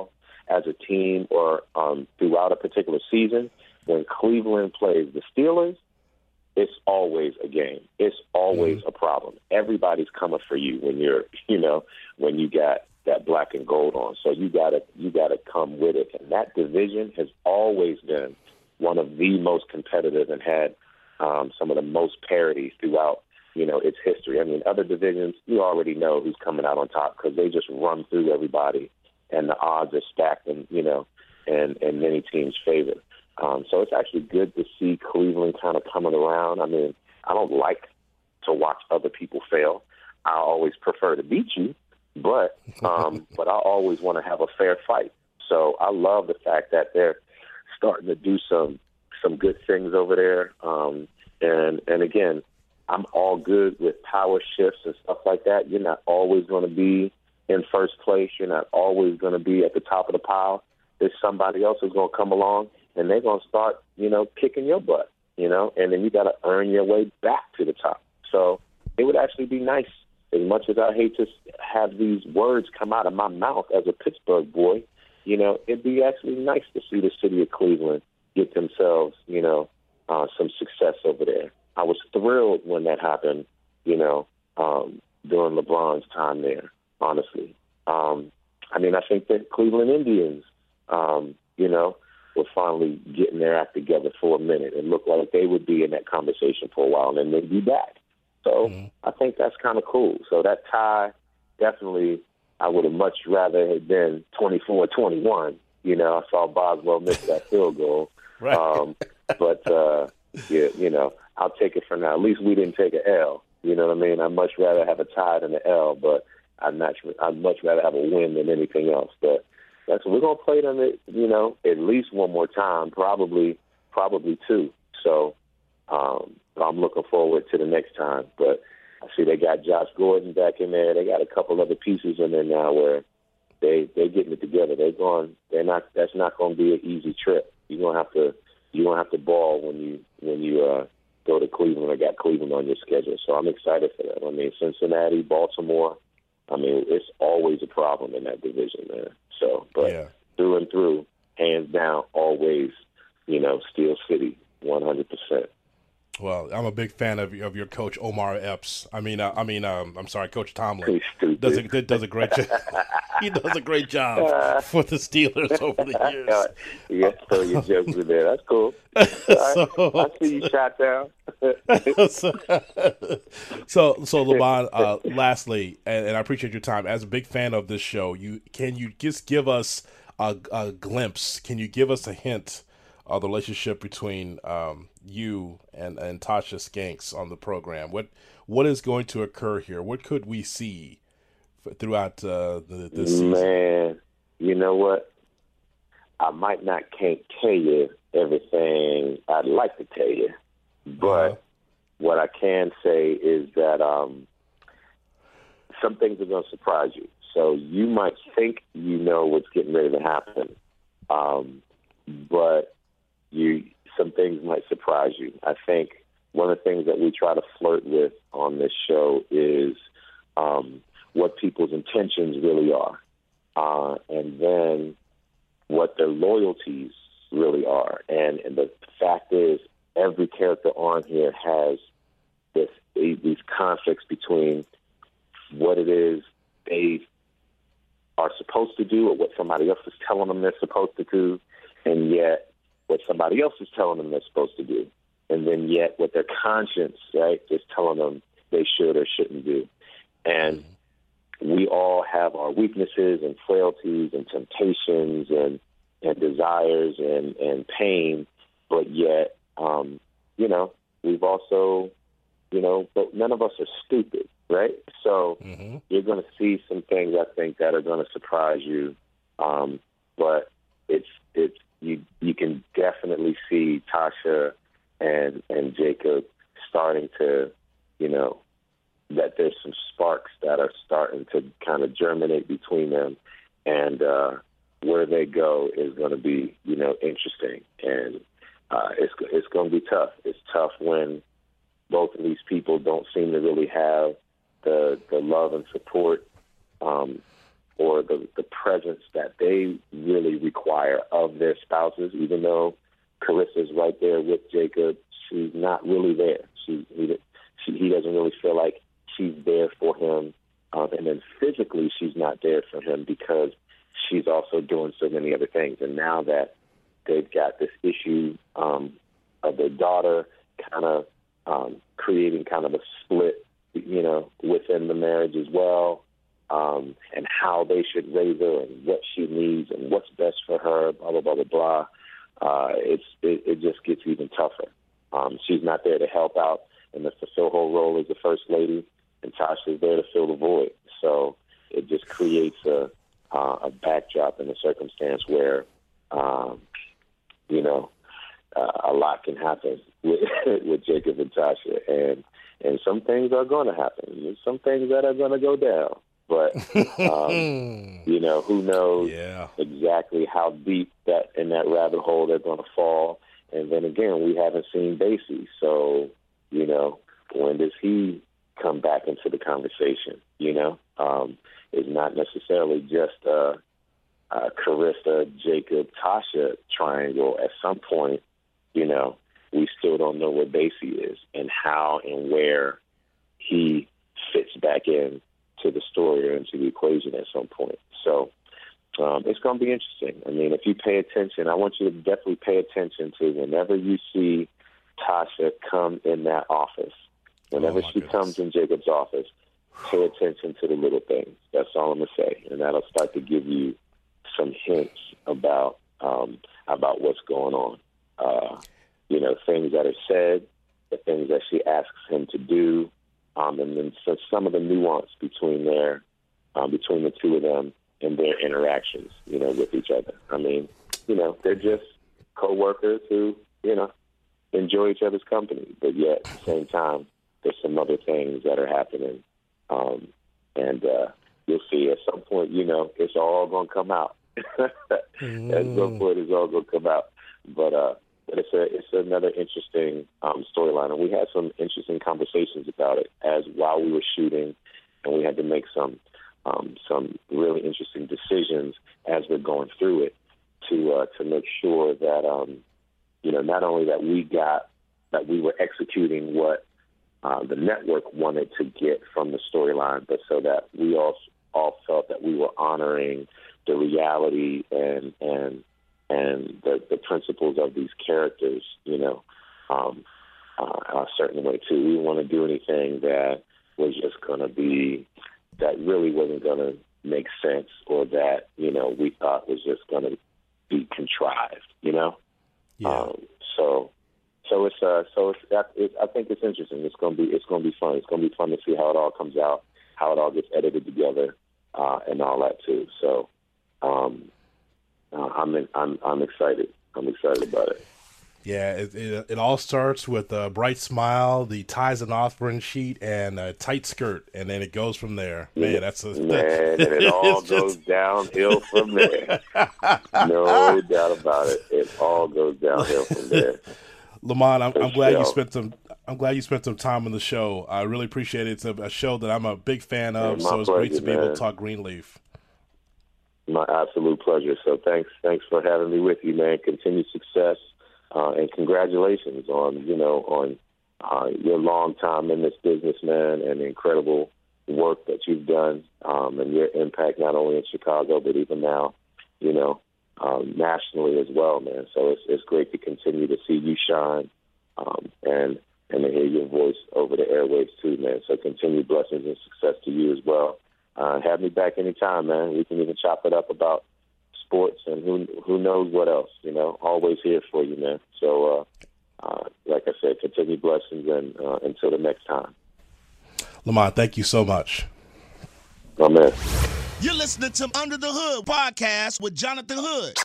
as a team or um, throughout a particular season, when Cleveland plays the Steelers, it's always a game. It's always mm-hmm. a problem. Everybody's coming for you when you're, you know, when you got that black and gold on. So you gotta you gotta come with it. And that division has always been one of the most competitive and had um, some of the most parity throughout, you know, its history. I mean, other divisions, you already know who's coming out on top because they just run through everybody, and the odds are stacked, and you know, and and many teams' favor. Um, so it's actually good to see Cleveland kind of coming around. I mean, I don't like to watch other people fail. I always prefer to beat you, but um, but I always want to have a fair fight. So I love the fact that they're starting to do some some good things over there. Um, and and again, I'm all good with power shifts and stuff like that. You're not always going to be in first place. You're not always going to be at the top of the pile. There's somebody else who's going to come along, and they're going to start, you know, kicking your butt, you know, and then you got to earn your way back to the top. So it would actually be nice, as much as I hate to have these words come out of my mouth as a Pittsburgh boy, you know, it'd be actually nice to see the city of Cleveland get themselves, you know, uh, some success over there. I was thrilled when that happened, you know, um, during LeBron's time there, honestly. Um, I mean, I think that Cleveland Indians, um, you know, were finally getting their act together for a minute. It looked like they would be in that conversation for a while, and then they'd be back. So mm-hmm. I think that's kind of cool. So that tie, definitely, I would have much rather have been twenty-four twenty-one. You know, I saw Boswell miss that field goal. Right. Um, but, uh, yeah, you know, I'll take it for now. At least we didn't take an L. You know what I mean? I'd much rather have a tie than an L, but I'd, not, I'd much rather have a win than anything else. But that's we're gonna play them, you know, at least one more time, probably, probably two. So um, I'm looking forward to the next time. But I see they got Josh Gordon back in there. They got a couple other pieces in there now where they they getting it together. They're going. They're not. That's not going to be an easy trip. You're gonna have to. You're gonna have to ball when you when you uh, go to Cleveland or got Cleveland on your schedule. So I'm excited for that. I mean, Cincinnati, Baltimore. I mean, it's always a problem in that division, man. So, but yeah. through and through, hands down, always, you know, Steel City, one hundred percent. Well, I'm a big fan of of your coach Omar Epps. I mean, uh, I mean, um, I'm sorry, Coach Tomlin does a does a great job. He does a great job uh, for the Steelers over the years. Yeah, throw your jokes in there. That's cool. So, I see you shot down. so, so, so LeBron, uh, lastly, and, and I appreciate your time. As a big fan of this show, you can you just give us a, a glimpse? Can you give us a hint of the relationship between um, you and, and Tasha Skanks on the program? What what is going to occur here? What could we see throughout uh, the this season? Man, you know what? I might not can't tell you everything I'd like to tell you, but uh-huh. what I can say is that um, some things are going to surprise you. So you might think you know what's getting ready to happen, um, but you some things might surprise you. I think one of the things that we try to flirt with on this show is um, what people's intentions really are, uh, and then what their loyalties really are. And, and the fact is, every character on here has this these conflicts between what it is they are supposed to do or what somebody else is telling them they're supposed to do, and yet what somebody else is telling them they're supposed to do, and then yet what their conscience, right, is telling them they should or shouldn't do. And we all have our weaknesses and frailties and temptations and, and desires and, and pain, but yet, um, you know, we've also, you know, but none of us are stupid, right? So mm-hmm. you're going to see some things, I think, that are going to surprise you, um, but it's it's you you can definitely see Tasha and and Jacob starting to, you know, that there's some sparks that are starting to kind of germinate between them, and uh, where they go is going to be, you know, interesting, and uh, it's it's going to be tough. It's tough when both of these people don't seem to really have the the love and support um, or the, the presence that they really require of their spouses, even though Carissa's right there with Jacob, she's not really there. She, he, she, he doesn't really feel like she's there for him. Um, and then physically, she's not there for him because she's also doing so many other things. And now that they've got this issue um, of their daughter kind of um, creating kind of a split, you know, within the marriage as well, um, and how they should raise her and what she needs and what's best for her, blah, blah, blah, blah, blah. Uh, it's, it, it just gets even tougher. Um, she's not there to help out and to fulfill her role as the first lady, and Tasha's there to fill the void. So it just creates a, uh, a backdrop and a circumstance where, um, you know, uh, a lot can happen with, with Jacob and Tasha, and and some things are going to happen. There's some things that are going to go down, but um, you know, who knows yeah. exactly how deep that in that rabbit hole they're going to fall. And then again, we haven't seen Basie, so you know, when does he come back into the conversation? You know, um, it's not necessarily just a, a Carissa, Jacob, Tasha triangle. At some point, you know, we still don't know where Basie is and how and where he fits back in to the story or into the equation at some point. So um, it's going to be interesting. I mean, if you pay attention, I want you to definitely pay attention to whenever you see Tasha come in that office, whenever oh she goodness. comes in Jacob's office, pay attention to the little things. That's all I'm going to say. And that'll start to give you some hints about um, about what's going on. Uh, you know, things that are said, the things that she asks him to do, um, and then so some of the nuance between their, um, between the two of them and their interactions, you know, with each other. I mean, you know, they're just co-workers who, you know, enjoy each other's company, but yet at the same time, there's some other things that are happening. Um, and uh, you'll see at some point, you know, it's all going to come out. mm. At some point, it's all going to come out. But, uh, But it's a it's another interesting um, storyline, and we had some interesting conversations about it as while we were shooting, and we had to make some um, some really interesting decisions as we're going through it to uh, to make sure that um, you know not only that we got that we were executing what uh, the network wanted to get from the storyline, but so that we all all felt that we were honoring the reality and and. and the, the principles of these characters, you know, um, uh, a certain way, too. We didn't want to do anything that was just going to be, that really wasn't going to make sense or that, you know, we thought was just going to be contrived, you know? Yeah. Um, so, so it's, uh, so it's, it's, I think it's interesting. It's going to be, it's going to be fun. It's going to be fun to see how it all comes out, how it all gets edited together, uh, and all that, too. So, um, Uh, I'm, in, I'm I'm excited. I'm excited about it. Yeah, it, it, it all starts with a bright smile, the ties and offering sheet, and a tight skirt, and then it goes from there. Man, that's a man, and it all goes just... downhill from there. No doubt about it. It all goes downhill from there. Lamont, I'm, I'm glad you spent some. I'm glad you spent some time on the show. I really appreciate it. It's a, a show that I'm a big fan of, yeah, so it's pleasure, great to be man. able to talk Greenleaf. My absolute pleasure. So thanks, thanks for having me with you, man. Continued success uh, and congratulations on you know on uh, your long time in this business, man, and the incredible work that you've done um, and your impact not only in Chicago but even now, you know, um, nationally as well, man. So it's it's great to continue to see you shine um, and and to hear your voice over the airwaves too, man. So continued blessings and success to you as well. Uh, have me back anytime, man. We can even chop it up about sports and who who knows what else. You know, always here for you, man. So, uh, uh, like I said, continue blessings and uh, until the next time. Lamont, thank you so much. Oh, man. You're listening to Under the Hood podcast with Jonathan Hood.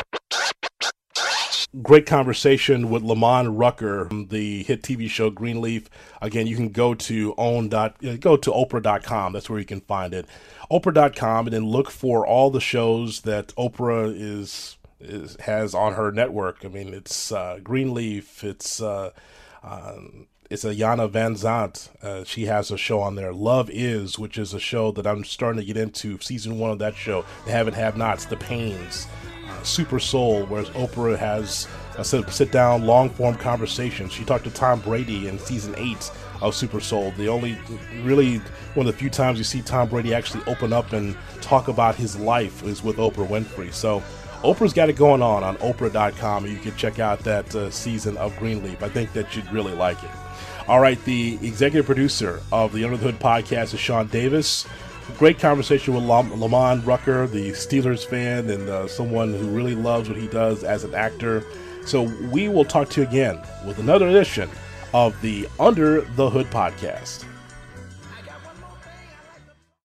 Great conversation with Lamont Rucker from the hit T V show Greenleaf. Again, you can go to own. Go to Oprah dot com. That's where you can find it. Oprah dot com, and then look for all the shows that Oprah is, is has on her network. I mean, it's uh, Greenleaf. It's uh, uh, It's Iyanla Vanzant. Uh, she has a show on there, Love Is, which is a show that I'm starting to get into. Season one of that show, The Have and Have Nots, The Pains, uh, Super Soul, whereas Oprah has a sit, sit down, long form conversations. She talked to Tom Brady in season eight of Super Soul. The only, really, one of the few times you see Tom Brady actually open up and talk about his life is with Oprah Winfrey. So Oprah's got it going on on Oprah dot com. You can check out that uh, season of Greenleaf. I think that you'd really like it. All right, the executive producer of the Under the Hood podcast is Sean Davis. Great conversation with Lam- Lamont Rucker, the Steelers fan, and uh, someone who really loves what he does as an actor. So we will talk to you again with another edition of the Under the Hood podcast.